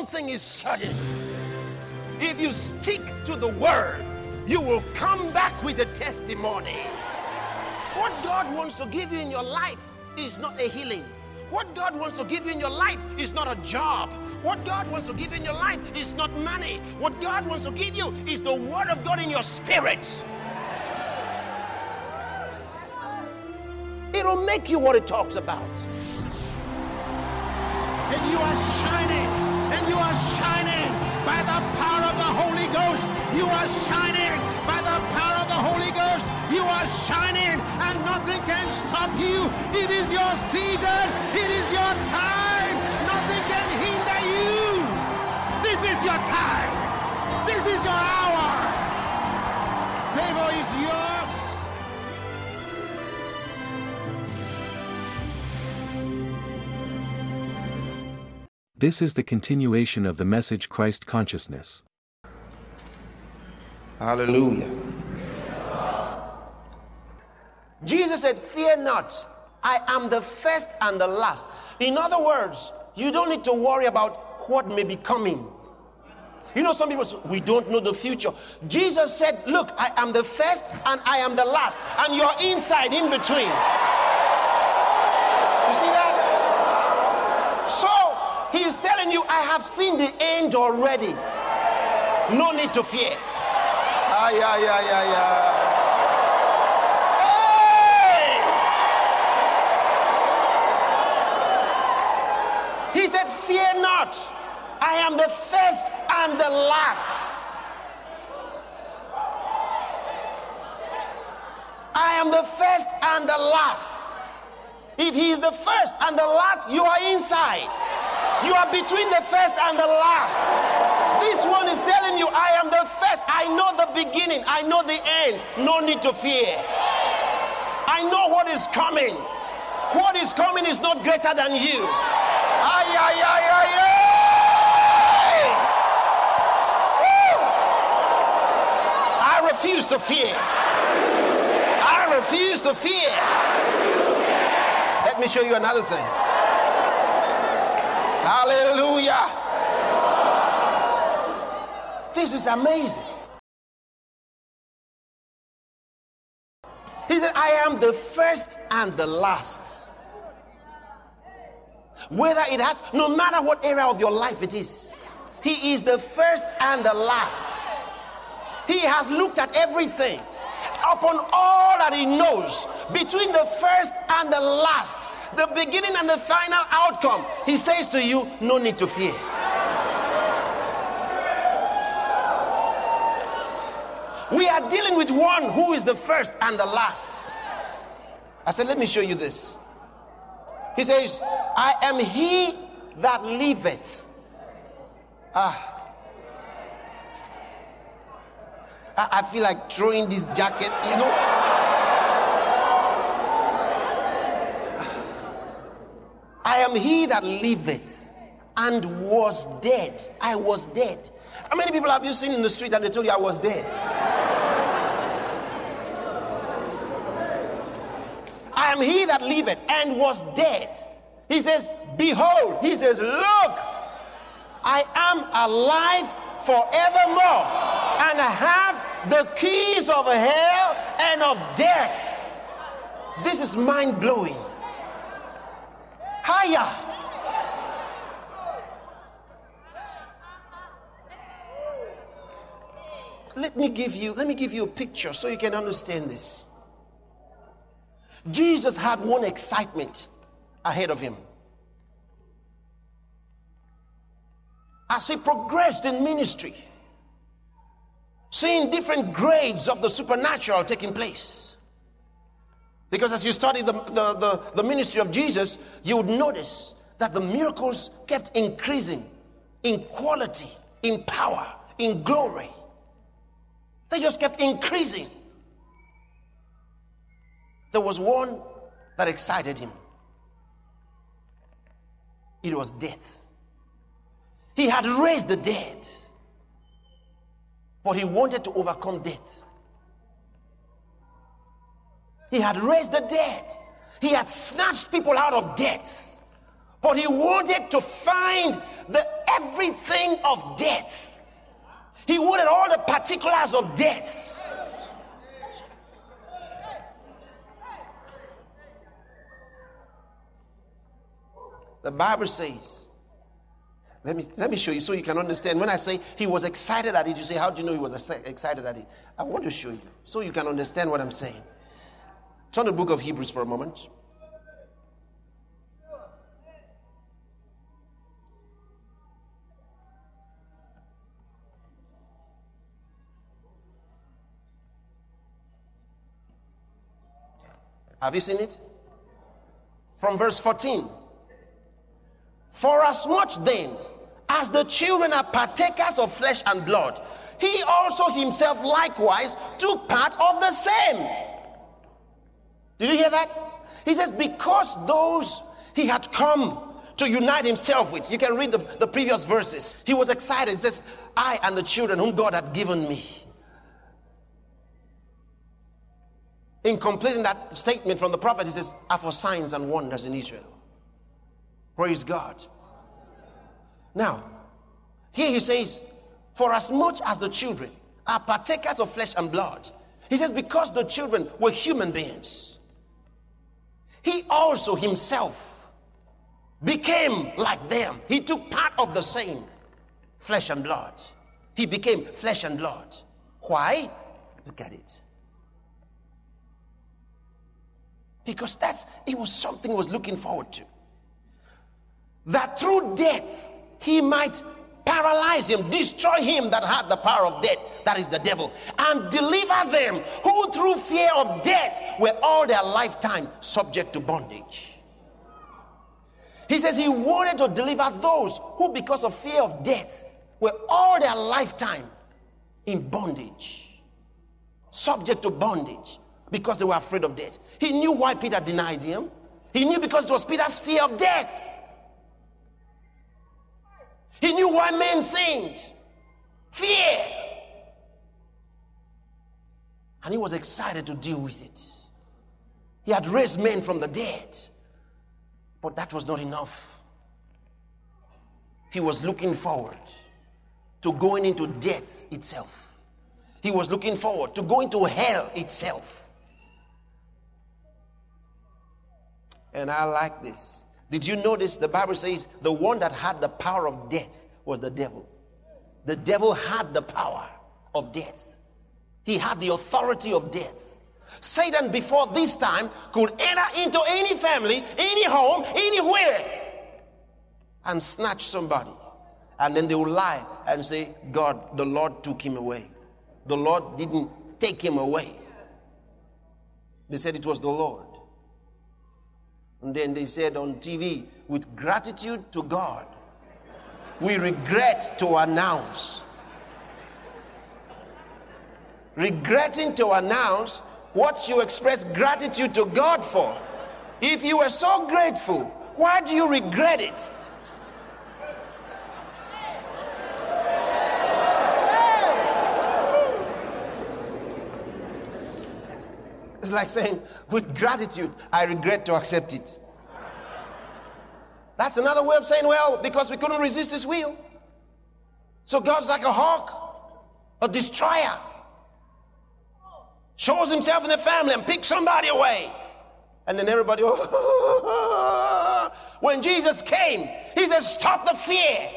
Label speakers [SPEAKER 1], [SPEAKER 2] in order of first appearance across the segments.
[SPEAKER 1] thing is certain. If you stick to the word, you will come back with a testimony. What God wants to give you in your life is not a healing. What God wants to give you in your life is not a job. What God wants to give you in your life is not money. What God wants to give you is the word of God in your spirit. It'll make you what it talks about. And you are shining. And you are shining by the power of the Holy Ghost. You are shining by the power of the Holy Ghost. You are shining and nothing can stop you. It is your season. It is your time. Nothing can hinder you. This is your time. This is your hour. Favor is yours.
[SPEAKER 2] This is the continuation of the message Christ Consciousness.
[SPEAKER 1] Hallelujah. Jesus said, fear not, I am the first and the last. In other words, you don't need to worry about what may be coming. You know, some people say, we don't know the future. Jesus said, look, I am the first and I am the last. And you're inside, in between. You see that? So, he is telling you, I have seen the end already. No need to fear. He said, fear not, I am the first and the last. I am the first and the last. If he is the first and the last, you are inside. You are between the first and the last. This one is telling you, I am the first. I know the beginning. I know the end. No need to fear. I know what is coming. What is coming is not greater than you. I refuse to fear. I refuse to fear. Let me show you another thing. Hallelujah. This is amazing. He said, I am the first and the last. Whether it has, no matter what area of your life it is, he is the first and the last. He has looked at everything. Upon all that he knows, between the first and the last, the beginning and the final outcome, he says to you, no need to fear. We are dealing with one who is the first and the last. I said, let me show you this. He says, I am he that liveth. I feel like throwing this jacket, you know. I am he that liveth and was dead. I was dead. How many people have you seen in the street that they told you I was dead? I am he that liveth and was dead. He says, behold, he says, look, I am alive forevermore, and I have the keys of hell and of death. This is mind-blowing. Higher. Let me give you a picture so you can understand this. Jesus had one excitement ahead of him. As he progressed in ministry, seeing different grades of the supernatural taking place. Because as you study the ministry of Jesus, you would notice that the miracles kept increasing in quality, in power, in glory. They just kept increasing. There was one that excited him. It was death. He had raised the dead, but he wanted to overcome death. He had raised the dead. He had snatched people out of death, but he wanted to find
[SPEAKER 3] everything of death. He wanted all the particulars of death. The Bible says, let me show you so you can understand. When I say he was excited at it, you say, how do you know he was excited at it? I want to show you so you can understand what I'm saying. Turn to the book of Hebrews for a moment. Have you seen it? From verse 14. For as much then as the children are partakers of flesh and blood, he also himself likewise took part of the same. Did you hear that? He says, because those he had come to unite himself with. You can read the previous verses. He was excited. He says, I and the children whom God had given me. In completing that statement from the prophet, he says, are for signs and wonders in Israel. Praise God. Now, here he says, for as much as the children are partakers of flesh and blood, he says, because the children were human beings, he also himself became like them. He took part of the same flesh and blood. He became flesh and blood. Why? Look at it. Because it was something he was looking forward to. That through death, he might paralyze him, destroy him that had the power of death, that is the devil, and deliver them who through fear of death were all their lifetime subject to bondage. He says he wanted to deliver those who because of fear of death were all their lifetime in bondage, subject to bondage, because they were afraid of death. He knew why Peter denied him. He knew because it was Peter's fear of death. He knew why men sinned. Fear. And he was excited to deal with it. He had raised men from the dead. But that was not enough. He was looking forward to going into death itself. He was looking forward to going to hell itself. And I like this. Did you notice the Bible says the one that had the power of death was the devil? The devil had the power of death. He had the authority of death. Satan before this time could enter into any family, any home, anywhere and snatch somebody. And then they will lie and say, God, the Lord took him away. The Lord didn't take him away. They said it was the Lord. And then they said on TV, with gratitude to God, we regret to announce. Regretting to announce what you express gratitude to God for. If you were so grateful, why do you regret it? It's like saying, with gratitude, I regret to accept it. That's another way of saying, well, because we couldn't resist his will. So God's like a hawk, a destroyer. Shows himself in the family and picks somebody away. And then everybody, when Jesus came, he said, stop the fear.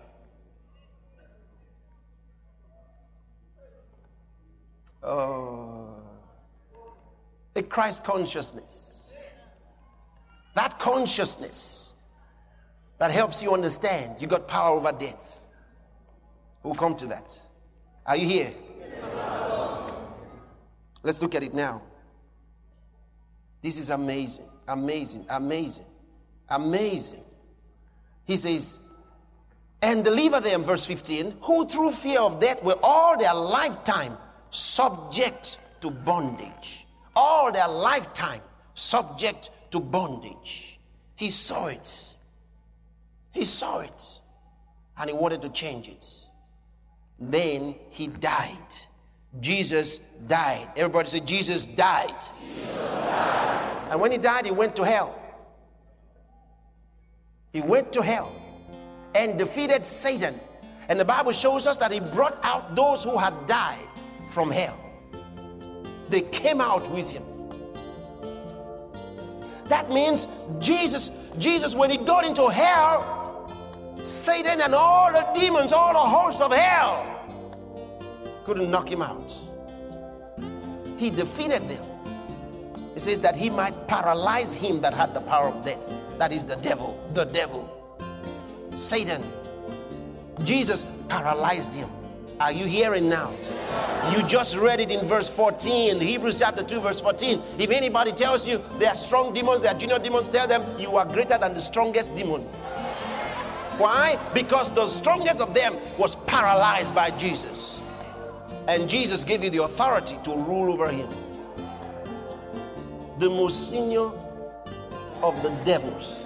[SPEAKER 3] A Christ consciousness. That consciousness that helps you understand you got power over death. We'll come to that. Are you here? Yes. Let's look at it now. This is amazing, amazing, amazing, amazing. He says, and deliver them, verse 15, who through fear of death were all their lifetime subject to bondage. All their lifetime subject to bondage. He saw it. He saw it. And he wanted to change it. Then he died. Jesus died. Everybody say, Jesus died. Jesus died. And when he died, he went to hell. He went to hell. and defeated Satan. And the Bible shows us that he brought out those who had died from hell. They came out with him. That means Jesus, when he got into hell, Satan and all the demons, all the hosts of hell couldn't knock him out. He defeated them. It says that he might paralyze him that had the power of death. That is the devil. Satan. Jesus paralyzed him. Are you hearing now? You just read it in verse 14, Hebrews chapter 2, verse 14. If anybody tells you they are strong demons, they are junior demons, tell them you are greater than the strongest demon. Why? Because the strongest of them was paralyzed by Jesus. And Jesus gave you the authority to rule over him. The most senior of the devils.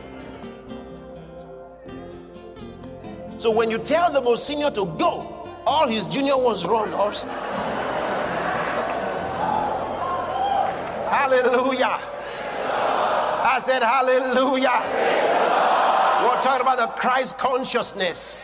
[SPEAKER 3] So when you tell the most senior to go, all his junior ones run also. Hallelujah. I said hallelujah. We're talking about the Christ consciousness.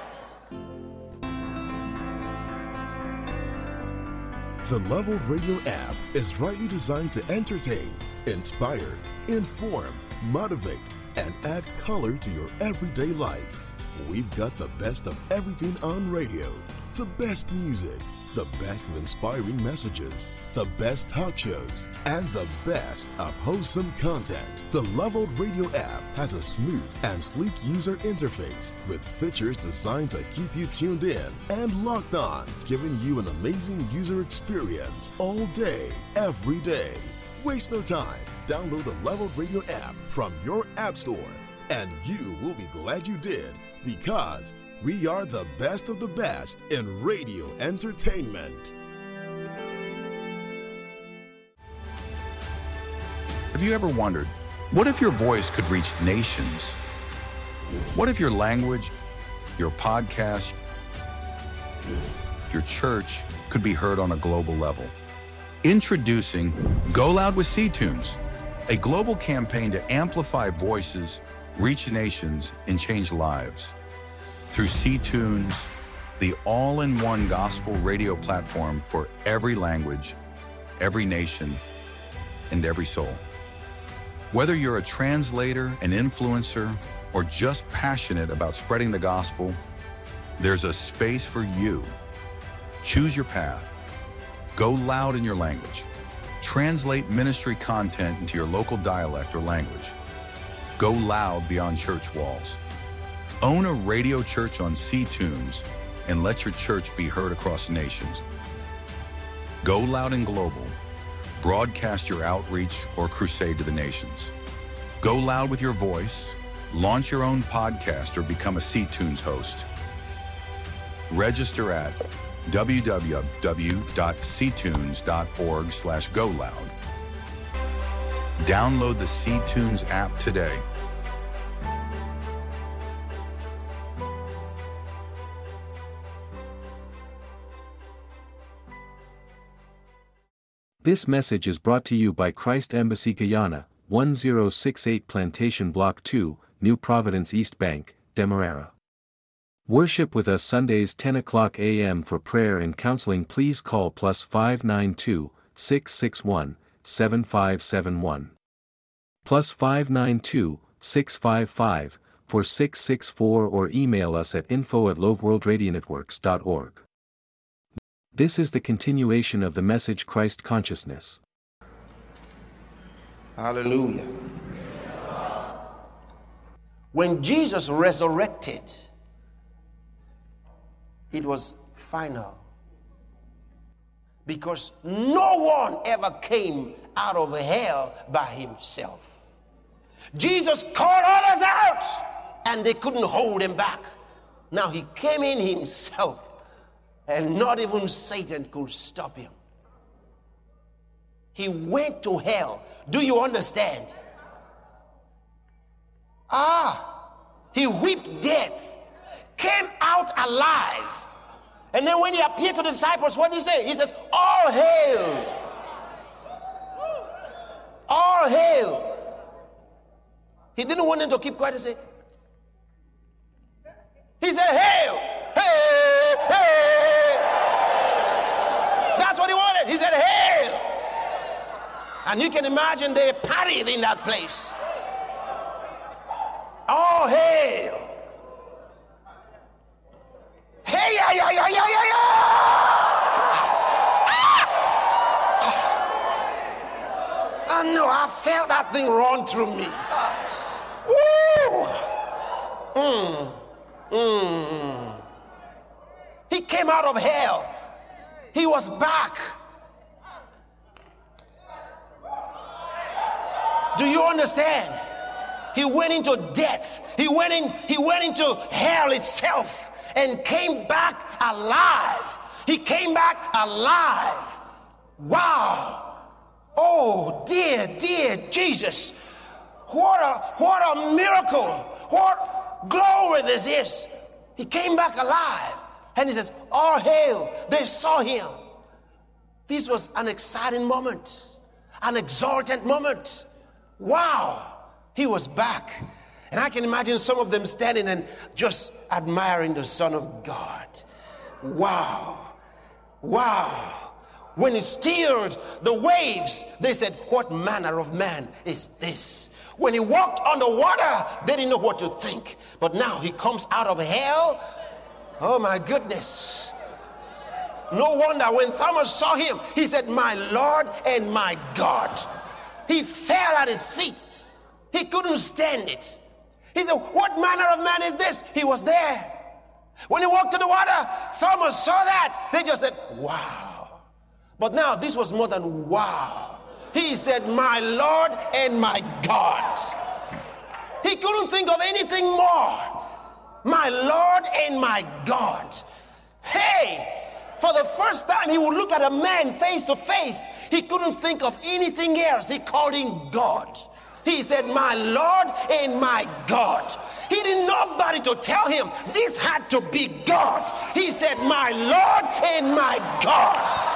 [SPEAKER 4] The Leveled Radio app is rightly designed to entertain, inspire, inform, motivate, and add color to your everyday life. We've got the best of everything on radio, the best music, the best of inspiring messages, the best talk shows, and the best of wholesome content. The Leveled Radio app has a smooth and sleek user interface with features designed to keep you tuned in and locked on, giving you an amazing user experience all day, every day. Waste no time. Download the Leveled Radio app from your app store, and you will be glad you did, because we are the best of the best in radio entertainment.
[SPEAKER 5] Have you ever wondered, what if your voice could reach nations? What if your language, your podcast, your church could be heard on a global level? Introducing Go Loud with C-Tunes, a global campaign to amplify voices, reach nations, and change lives. Through C-Tunes, the all-in-one gospel radio platform for every language, every nation, and every soul. Whether you're a translator, an influencer, or just passionate about spreading the gospel, there's a space for you. Choose your path. Go loud in your language. Translate ministry content into your local dialect or language. Go loud beyond church walls. Own a radio church on C-Tunes and let your church be heard across nations. Go loud and global. Broadcast your outreach or crusade to the nations. Go loud with your voice. Launch your own podcast or become a C-Tunes host. Register at www.ctunes.org/goloud. Download the C-Tunes app today.
[SPEAKER 2] This message is brought to you by Christ Embassy Guyana, 1068 Plantation Block 2, New Providence East Bank, Demerara. Worship with us Sundays 10 o'clock a.m. For prayer and counseling. Please call +592 661 7571. +592 655 4664 or email us at info@loveworldradionetworks.org. This is the continuation of the message Christ Consciousness.
[SPEAKER 3] Hallelujah. When Jesus resurrected, it was final. Because no one ever came out of hell by himself. Jesus called others out and they couldn't hold him back. Now he came in himself. And not even Satan could stop him. He went to hell. Do you understand? He whipped death, came out alive. And then when he appeared to the disciples, what did he say? He says, all hail. All hail. He didn't want them to keep quiet and say, He said, hail, hey, hey. That's what he wanted. He said, hail. And you can imagine they partied in that place. Oh, hail. Hey, yeah, yeah, yeah, yeah, yeah, yeah. I know, I felt that thing run through me. Woo. He came out of hell. He was back. Do you understand? He went into death. He went into hell itself and came back alive. He came back alive. Wow. Oh, dear Jesus. What a miracle. What glory this is. He came back alive. And he says, all hail. They saw him. This was an exciting moment. An exultant moment. Wow. He was back. And I can imagine some of them standing and just admiring the Son of God. Wow. Wow. When he stilled the waves, they said, what manner of man is this? When he walked on the water, they didn't know what to think. But now he comes out of hell. Oh my goodness. No wonder when Thomas saw him, he said, my Lord and my God. He fell at his feet. He couldn't stand it. He said, what manner of man is this? He was there. When he walked to the water, Thomas saw that. They just said, wow. But now this was more than wow. He said, my Lord and my God. He couldn't think of anything more. My Lord and my God. Hey, for the first time he would look at a man face to face. He couldn't think of anything else. He called him God. He said, my Lord and my God. He didn't know nobody to tell him this had to be God. He said, my Lord and my God.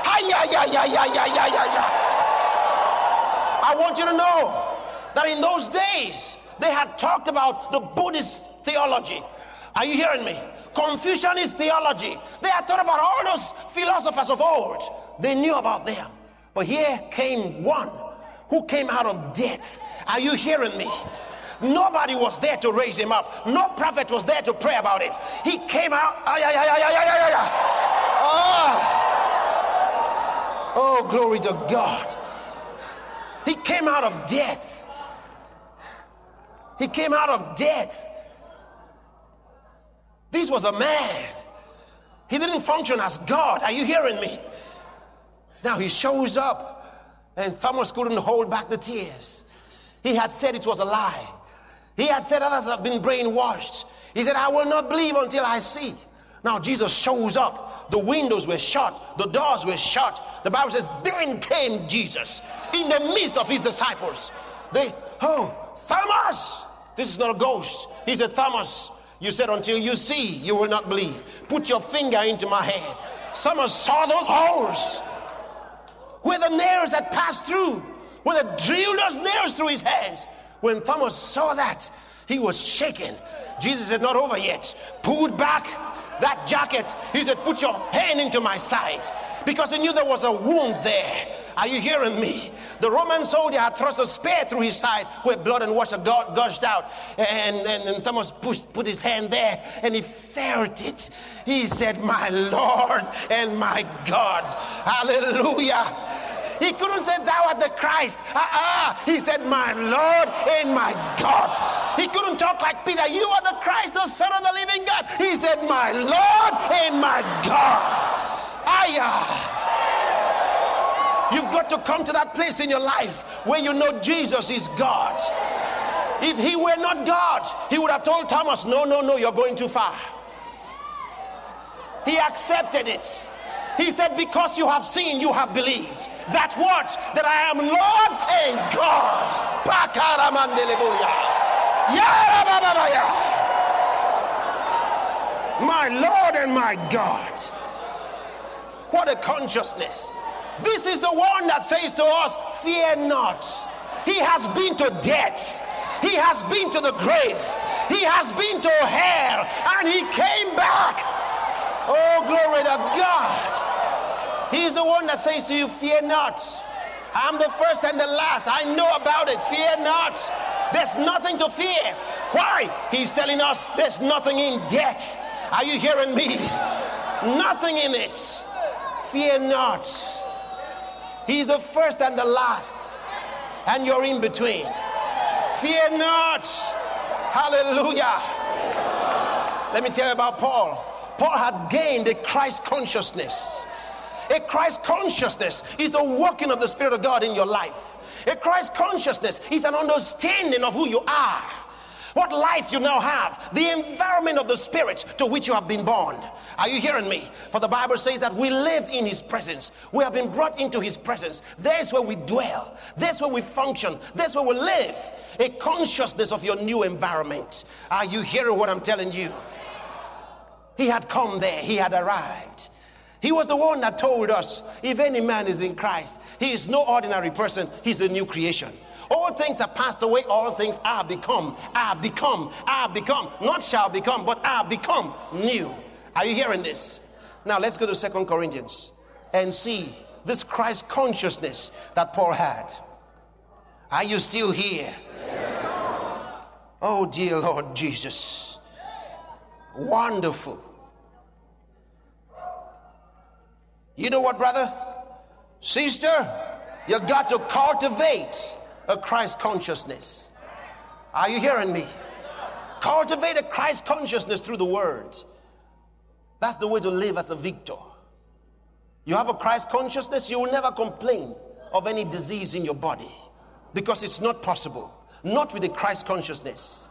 [SPEAKER 3] I want you to know that in those days, they had talked about the Buddhist theology. Are you hearing me? Confucianist theology. They had thought about all those philosophers of old. They knew about them. But here came one who came out of death. Are you hearing me? Nobody was there to raise him up. No prophet was there to pray about it. He came out. Oh, glory to God. He came out of death. He came out of death. This was a man. He didn't function as God. Are you hearing me? Now he shows up. And Thomas couldn't hold back the tears. He had said it was a lie. He had said others have been brainwashed. He said, I will not believe until I see. Now Jesus shows up. The windows were shut. The doors were shut. The Bible says, then came Jesus in the midst of his disciples. Thomas, this is not a ghost. He said, Thomas, you said until you see, you will not believe. Put your finger into my hand. Thomas saw those holes where the nails had passed through, where they drilled those nails through his hands. When Thomas saw that, he was shaken. Jesus said, not over yet. Pulled back that jacket. He said, put your hand into my side. Because he knew there was a wound there. Are you hearing me? The Roman soldier had thrust a spear through his side where blood and water gushed out. And Thomas put his hand there and he felt it. He said, my Lord and my God. Hallelujah. He couldn't say, thou art the Christ. He said, my Lord and my God. He couldn't talk like Peter, you are the Christ, the Son of the living God. He said, my Lord and my God. You've got to come to that place in your life where you know Jesus is God. If he were not God, he would have told Thomas, no, you're going too far. He accepted it. He said, because you have seen, you have believed. That what? That I am Lord and God. My Lord and my God. What a consciousness. This is the one that says to us, fear not. He has been to death. He has been to the grave. He has been to hell and he came back. Oh, glory to God. He's the one that says to you, fear not. I'm the first and the last. I know about it. Fear not. There's nothing to fear. Why? He's telling us there's nothing in death. Are you hearing me? Nothing in it. Fear not. He's the first and the last, and you're in between. Fear not. Hallelujah. Let me tell you about Paul. Paul had gained a Christ consciousness. A Christ consciousness is the working of the Spirit of God in your life. A Christ consciousness is an understanding of who you are, what life you now have, the environment of the Spirit to which you have been born. Are you hearing me? For the Bible says that we live in his presence. We have been brought into his presence. There's where we dwell. There's where we function. There's where we live. A consciousness of your new environment. Are you hearing what I'm telling you? He had come there. He had arrived. He was the one that told us, if any man is in Christ, he is no ordinary person. He's a new creation. All things are passed away. All things are become. Not shall become, but are become new. Are you hearing this? Now let's go to 2 Corinthians and see this Christ consciousness that Paul had. Are you still here? Oh, dear Lord Jesus. Wonderful. You know what, brother? Sister, you got to cultivate a Christ consciousness. Are you hearing me? Cultivate a Christ consciousness through the word. That's the way to live as a victor. You have a Christ consciousness, you will never complain of any disease in your body, because it's not possible. Not with a Christ consciousness.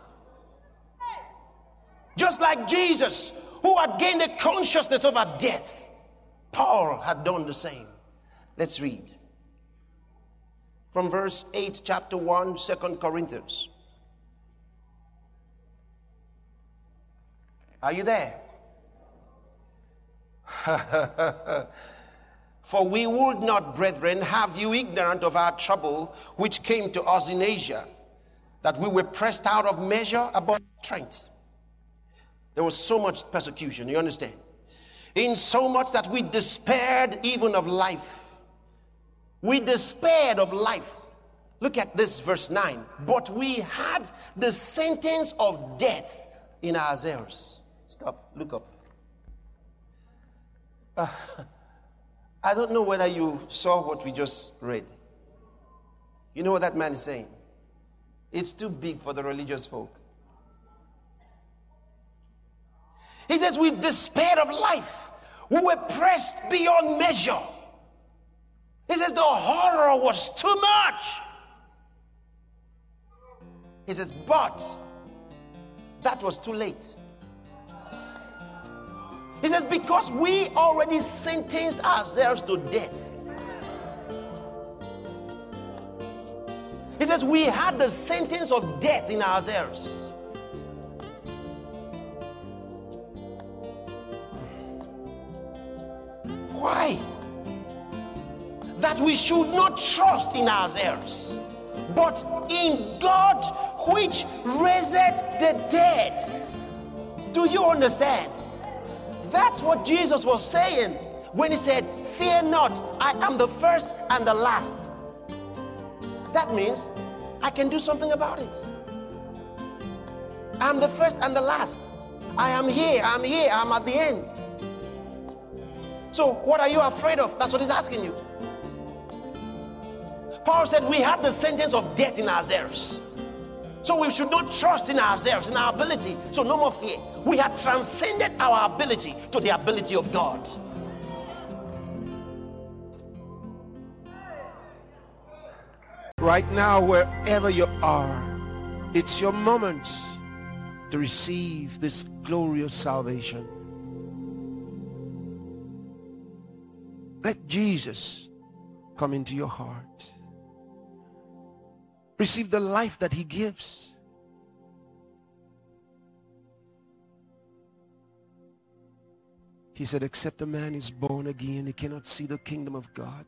[SPEAKER 3] Just like Jesus, who had gained a consciousness over death, Paul had done the same. Let's read from verse 8, chapter 1, 2 Corinthians. Are you there? For we would not, brethren, have you ignorant of our trouble which came to us in Asia, that we were pressed out of measure above strength. There was so much persecution, you understand? In so much that we despaired even of life. We despaired of life. Look at this, verse 9. But we had the sentence of death in ourselves. Stop, look up. I don't know whether you saw what we just read. You know what that man is saying? It's too big for the religious folk. He says, we despaired of life. We were pressed beyond measure. He says, the horror was too much. He says, but that was too late. He says, because we already sentenced ourselves to death. He says, we had the sentence of death in ourselves. Why? That we should not trust in ourselves, but in God which raiseth the dead. Do you understand? That's what Jesus was saying when he said, fear not, I am the first and the last. That means I can do something about it. I'm the first and the last. I am here, I'm at the end. So what are you afraid of? That's what he's asking you. Paul said we had the sentence of death in ourselves. So we should not trust in ourselves, in our ability. So no more fear. We had transcended our ability to the ability of God. Right now, wherever you are, it's your moment to receive this glorious salvation. Let Jesus come into your heart. Receive the life that he gives. He said, except a man is born again, he cannot see the kingdom of God.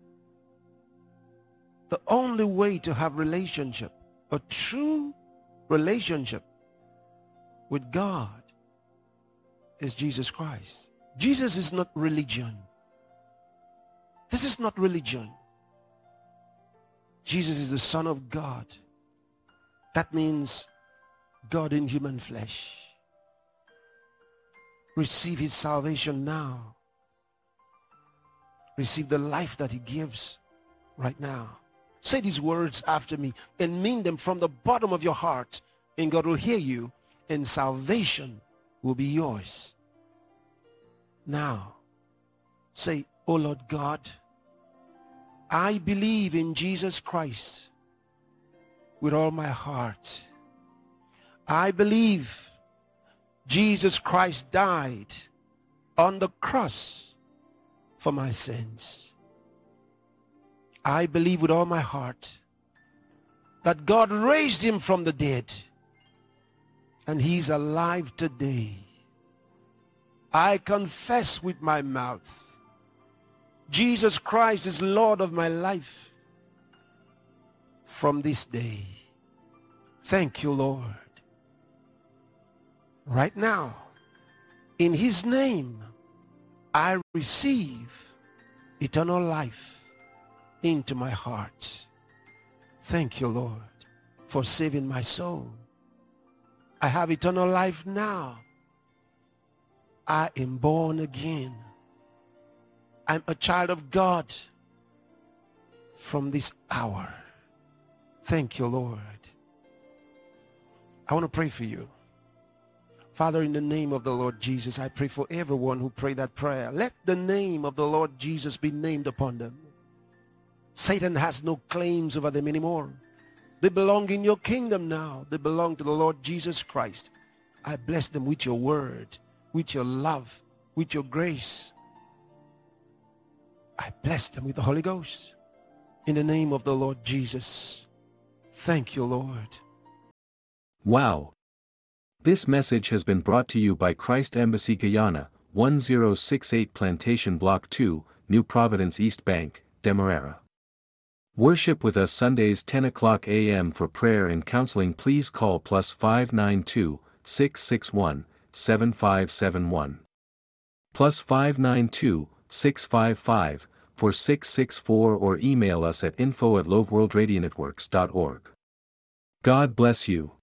[SPEAKER 3] The only way to have relationship, a true relationship with God is Jesus Christ. Jesus is not religion. This is not religion. Jesus is the Son of God. That means God in human flesh. Receive his salvation now. Receive the life that he gives right now. Say these words after me and mean them from the bottom of your heart, and God will hear you, and salvation will be yours. Now, say, "Oh Lord God, I believe in Jesus Christ with all my heart. I believe Jesus Christ died on the cross for my sins. I believe with all my heart that God raised him from the dead and he's alive today. I confess with my mouth Jesus Christ is Lord of my life from this day. Thank you, Lord. Right now, in his name, I receive eternal life into my heart. Thank you, Lord, for saving my soul. I have eternal life now. I am born again. I'm a child of God from this hour. Thank you, Lord. I want to pray for you. Father, in the name of the Lord Jesus, I pray for everyone who prayed that prayer. Let the name of the Lord Jesus be named upon them. Satan has no claims over them anymore. They belong in your kingdom now. They belong to the Lord Jesus Christ. I bless them with your word, with your love, with your grace. I bless them with the Holy Ghost. In the name of the Lord Jesus. Thank you, Lord.
[SPEAKER 2] Wow. This message has been brought to you by Christ Embassy Guyana, 1068 Plantation Block 2, New Providence East Bank, Demerara. Worship with us Sundays 10 o'clock a.m. For prayer and counseling. Please call +592 661 7571. +592 655 4664 or email us at info@loveworldradionetworks.org. God bless you.